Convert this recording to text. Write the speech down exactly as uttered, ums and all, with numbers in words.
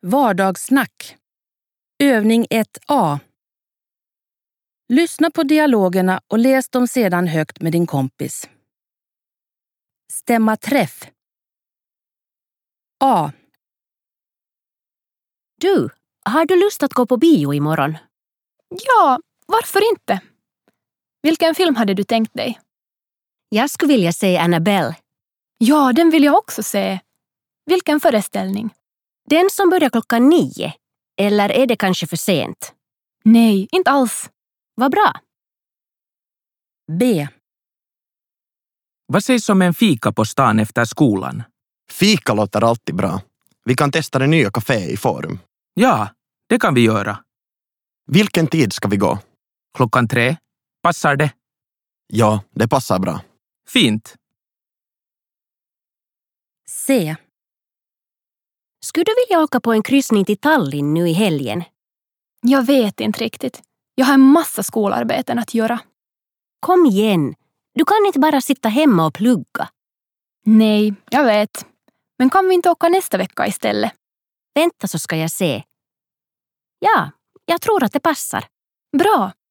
Vardagssnack. Övning ett A. Lyssna på dialogerna och läs dem sedan högt med din kompis. Stämma träff. A. Du, har du lust att gå på bio imorgon? Ja, varför inte? Vilken film hade du tänkt dig? Jag skulle vilja se Annabelle. Ja, den vill jag också se. Vilken föreställning? Den som börjar klockan nio. Eller är det kanske för sent? Nej, inte alls. Vad bra. B. Vad sägs om en fika på stan efter skolan? Fika låter alltid bra. Vi kan testa det nya kaféet i Forum. Ja, det kan vi göra. Vilken tid ska vi gå? Klockan tre. Passar det? Ja, det passar bra. Fint. C. Skulle du vilja åka på en kryssning till Tallinn nu i helgen? Jag vet inte riktigt. Jag har en massa skolarbeten att göra. Kom igen. Du kan inte bara sitta hemma och plugga. Nej, jag vet. Men kan vi inte åka nästa vecka istället? Vänta så ska jag se. Ja, jag tror att det passar. Bra.